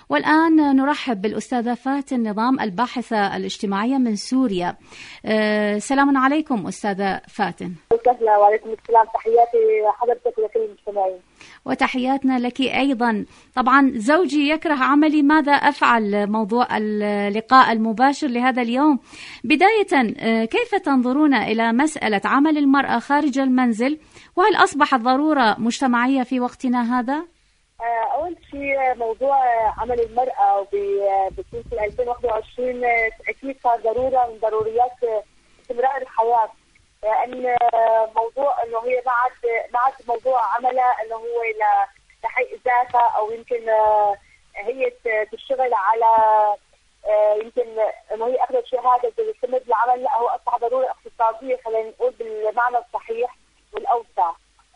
والآن نرحب بالأستاذة فاتن نظام الباحثة الاجتماعية من سوريا. سلام عليكم أستاذة فاتن. وعليكم السلام، تحياتي حضرتك ولكل المستمعين. وتحياتنا لك أيضا. طبعا زوجي يكره عملي، ماذا أفعل؟ موضوع اللقاء المباشر لهذا اليوم. بداية، كيف تنظرون إلى مسألة عمل المرأة خارج المنزل، وهل أصبحت ضرورة مجتمعية في وقتنا هذا؟ أول شيء موضوع عمل المرأة بسنة 2021 أكيد صار ضرورة من ضروريات استمرار الحياة، لأن موضوع إنه هي ما عاد موضوع عملها إنه هو لحقق ذاتها، أو يمكن هي تشتغل على يمكن إنه هي أخذت شهادة تستمر بالعمل. لا، هو أصبح ضرورة اقتصادية، خلينا نقول بالمعنى الصحيح والأوسع.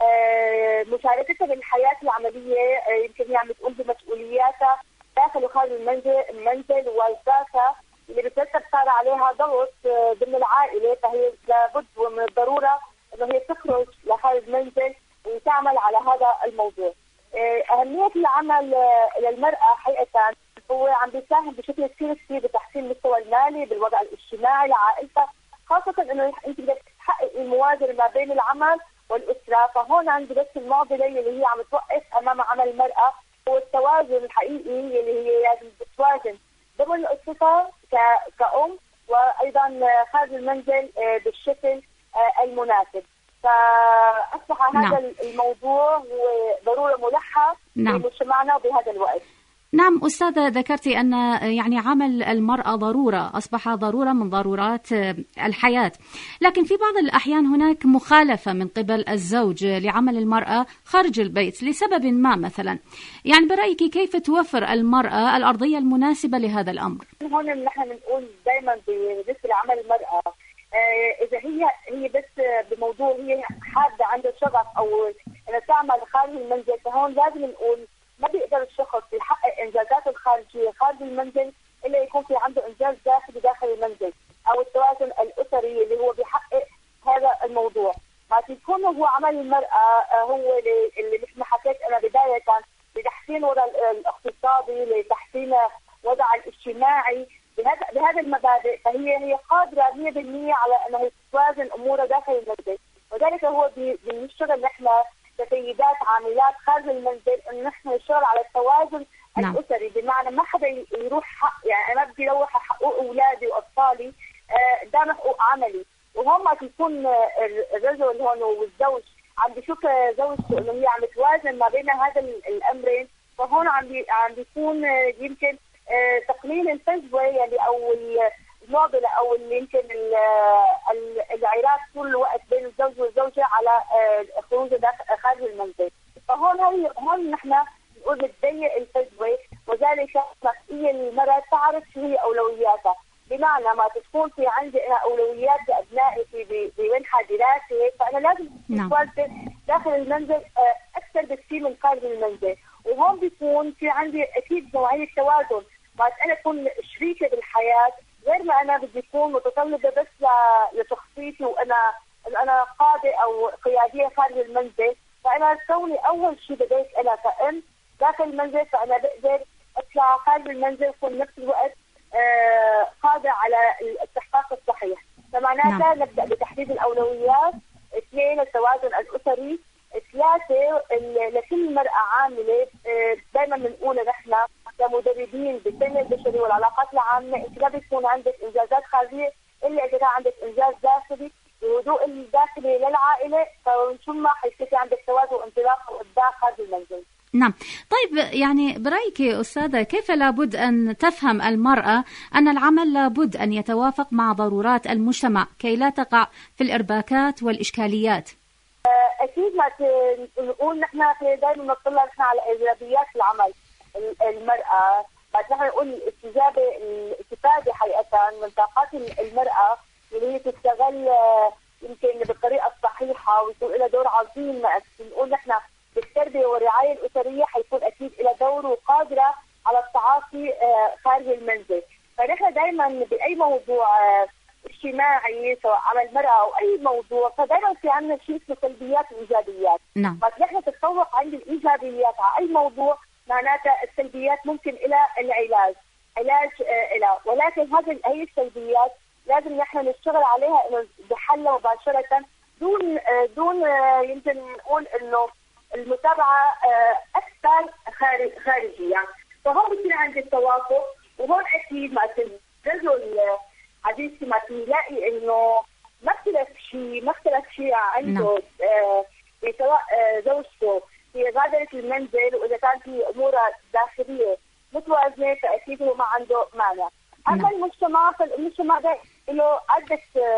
مشاركتها بالحياة العملية يمكن هي عم تقوم بمسؤولياتها داخل وخارج المنزل ووظائفها اللي بترتب صار عليها ضغط ضمن العائلة، فهي لابد ومن الضرورة انه هي تخرج لخارج المنزل وتعمل على هذا الموضوع. أهمية العمل للمرأة حقيقة هو عم بيساهم بشكل كثير بتحسين المستوى المالي بالوضع الاجتماعي لعائلتها، خاصة انه انت بدك تحقق الموازنة ما بين العمل والأسرة. فهون عندي بس المعضلة اللي هي عم توقف أمام عمل المرأة هو التوازن الحقيقي اللي هي لازم تتوازن ضمن أسرتها كأم، وأيضا خارج المنزل بالشكل المناسب. فأصبح هذا الموضوع هو ضرورة ملحة في مجتمعنا بهذا الوقت. نعم أستاذة، ذكرتي أن يعني عمل المرأة ضرورة، أصبح ضرورة من ضرورات الحياة، لكن في بعض الأحيان هناك مخالفة من قبل الزوج لعمل المرأة خارج البيت لسبب ما مثلا. يعني برأيك كيف توفر المرأة الأرضية المناسبة لهذا الأمر؟ هون نحن بنقول دائما بالنسبة لعمل المرأة، إذا هي بس بموضوع هي حابة عندها شغف أو أنها تعمل خارج المنزل، فهون لازم نقول ما بيقدر الشخص يحقق انجازاته الخارجيه خارج المنزل الا يكون في عنده انجاز داخل المنزل، او التوازن الاسري اللي هو بيحقق هذا الموضوع. ما يكون هو عمل المراه هو اللي مثل ما حكيت انا بدايه لتحسين وضع الاقتصادي، لتحسين وضع الاجتماعي بهذا المبادئ، فهي قادره 100% على انها توازن امورها داخل المنزل. وذلك هو بنشتغل نحن كسيدات عاملات خارج المنزل ان نحن نشتغل على التوازن الاسري، بمعنى ما حدا يروح حق، يعني انا بدي اروح حقوق اولادي واطفالي قدام حقوق عملي. وهم ما يكون الرجل هون والزوج عم بيشوف زوجته انه هي عم توازن ما بين هذا الامرين، فهون عم بيكون يمكن تقليل الفجوه يعني او المعضله او اللي يمكن العراق طول الوقت بين الزوج والزوجه على خروجه خارج المنزل. فهون نحن نقول بتضيق الفجوه، وذلك مسؤوليه المراه تعرف شو هي اولوياتها، بمعنى ما تكون في عندي اولويات لابنائي في منحى دراسي، فانا لازم اتواجد داخل المنزل اكثر بكثير من خارج المنزل. وهون بيكون في عندي اكيد نوعيه توازن، بس انا اكون شريكه بالحياه غير ما انا بدي اكون متطلبه بس لشخصيتي وانا قاده او قياديه خارج المنزل. فانا كوني اول شيء بديت انا كأم داخل المنزل، فانا بقدر اطلع خارج المنزل وكون نفس الوقت قادة على الاستحقاق الصحيح. فمعناتها نبدأ بتحديد الأولويات، 2 التوازن الأسري، 3 لكل مرأة عاملة. دائما بنقول نحن كمدربين بالتنمية البشرية والعلاقات العامة، انت ما بيكون عندك انجازات خارجية الا اذا كان عندك انجاز داخلي بهدوء الداخلي للعائلة، فمن ثم حيصير عندك توازن وانطلاق وابداع خارج المنزل. نعم. طيب، يعني برأيك أستاذة كيف لابد أن تفهم المرأة أن العمل لابد أن يتوافق مع ضرورات المجتمع كي لا تقع في الإرباكات والإشكاليات؟ أكيد ما نقول نحن دائما نطلع نحن على إيجابيات العمل المرأة، بس نحن نقول الاستفادة حقيقة من طاقات المرأة اللي هي تشتغل يمكن بالطريقة الصحيحة ويكون لها دور عظيم. نقول نحن بالتربية والرعاية الأسرية حيكون أكيد لها دور وقادرة على التعاطي خارج المنزل. فنحن دائما بأي موضوع اجتماعي سواء عمل مرأة أو أي موضوع فدائما في عندنا شيء اسمه سلبيات وإيجابيات. نعم. بس نحن تتفوق عند الإيجابيات على أي موضوع معناتها السلبيات ممكن إلى العلاج إلى، ولكن هي السلبيات لازم نحن نشتغل عليها إنه بحلها مباشرة دون يمكن نقول إنه المتابعة أكثر خارجية. فهون بصير عندي التوافق، وهون أكيد مع الرجل عزيزتي ما تلاقي إنه ما اختلف شيء عنده سواء زوجته في غادرت المنزل، وإذا كان في أمور داخلية متوازنة فأكيد هو ما عنده مانع. أما المجتمع ده له عدة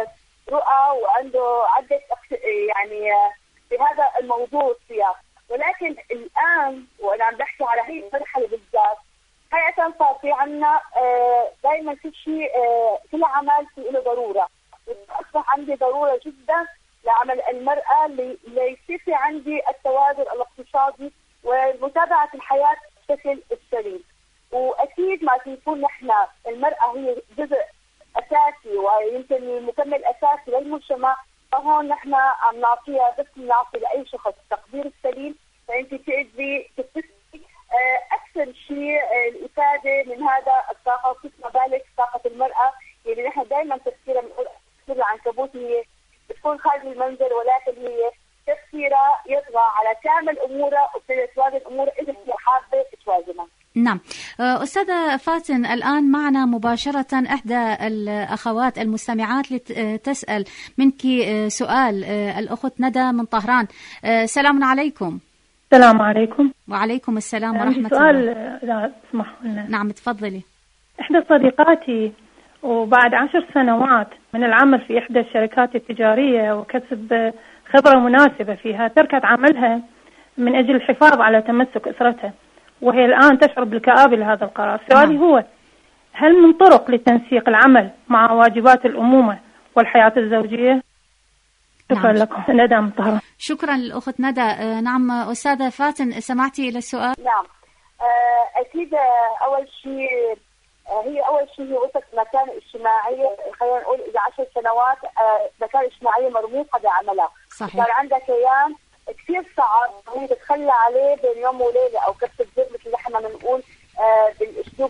رؤى وعنده عدة يعني في هذا الموضوع سياق، ولكن الآن وأنا عم بحكي على هي المرحلة بالذات حقيقة صار في عنا دائما في شيء كل عمل في له ضرورة، أصبح عندي ضرورة جدا لعمل المرأة ليصير في عندي التوازن الاقتصادي ومتابعة الحياة بشكل سليم. وأكيد ما يكون نحن المرأة هي جزء أساسي ويمكن مكمل أساسي للمجتمع، فهون نحن عم نعطيها بس نعطي لأي شخص التقدير السليم، فأنت تقدري تكتسبي أكثر شيء الإفادة من هذا الطاقة، وكيف ما بالك طاقة المرأة يعني نحن دائما تفكيرها بنقول العنكبوت هي بتكون خارج المنزل، ولكن هي تفكيرها يطغى على كامل أمورها وتوازن أمورها إذا هي حابة توازنها. نعم. أستاذة فاتن، الآن معنا مباشرة إحدى الأخوات المستمعات لتسأل منك سؤال، الأخت ندى من طهران. سلام عليكم. السلام عليكم. وعليكم السلام ورحمة الله. سؤال إذا تسمحوا لنا. نعم تفضلي. إحدى صديقاتي وبعد 10 سنوات من العمل في إحدى الشركات التجارية وكسب خبرة مناسبة فيها تركت عملها من أجل الحفاظ على تمسك أسرتها، وهي الآن تشعر بالكآبة لهذا القرار. سؤالي هو هل من طرق لتنسيق العمل مع واجبات الأمومة والحياة الزوجية؟ شكرا لكم. ندى من طهران. شكرا للأخت ندى. نعم أستاذة فاتن، سمعتي إلى السؤال؟ نعم أكيد. أول شيء هي وصلت مكان اجتماعية، خلينا نقول إذا 10 سنوات مكان اجتماعية مرموقة بعملها، صحيح. صار عندها كيان كثير صعب هي تتخلى عليه بين يوم وليلة أو كبسة زر مثل ما احنا بنقول بالأسلوب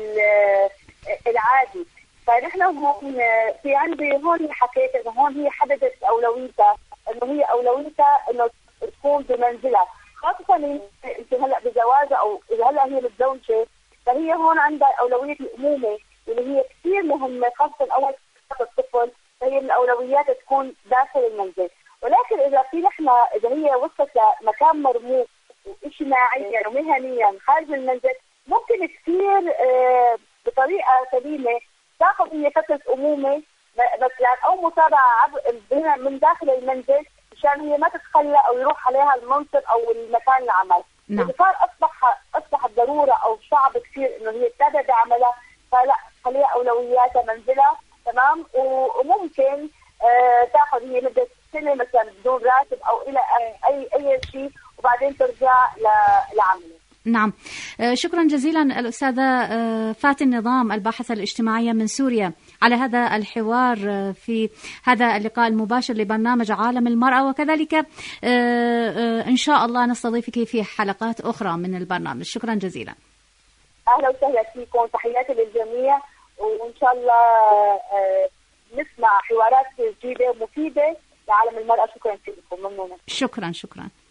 العادي. فنحن هون في عندي هون حكيت إنه هون هي حددت أولويتها، إنه هي أولويتها إنه تكون بمنزلها، خاصة يمكن هلا بزواجها أو إذا هلا هي متزوجة، فهي هون عندها أولوية الأمومة اللي هي كثير مهمة، خاصة أول الطفل، فهي من الأولويات تكون داخل المنزل. ولكن إذا هي وصلت لمكان مرموق اجتماعيا ومهنيا خارج المنزل، ممكن كثير بطريقة سليمة تاخذ هي فترة أمومة بس يعني أو متابعة من داخل المنزل مشان هي ما تتخلى أو يروح عليها المنصب أو المكان العمل. نعم. إذا صار أصبح ضرورة أو صعب كثير إنه هي تتابع بعملها، فلا خليها أولوياتها منزلها، تمام. وممكن تاخذ هي مدة سنة مثلا بدون راتب أو إلى أي شيء، وبعدين ترجع لعمله. نعم. شكرا جزيلا الأستاذة فاتن نظام، الباحثة الاجتماعية من سوريا، على هذا الحوار في هذا اللقاء المباشر لبرنامج عالم المرأة، وكذلك إن شاء الله نستضيفك في حلقات أخرى من البرنامج. شكرا جزيلا. أهلا وسهلا فيكم، تحياتي للجميع، وإن شاء الله نسمع حوارات جديدة ومفيدة لعالم المرأة. شكرا لكم، ممنونة. شكرا.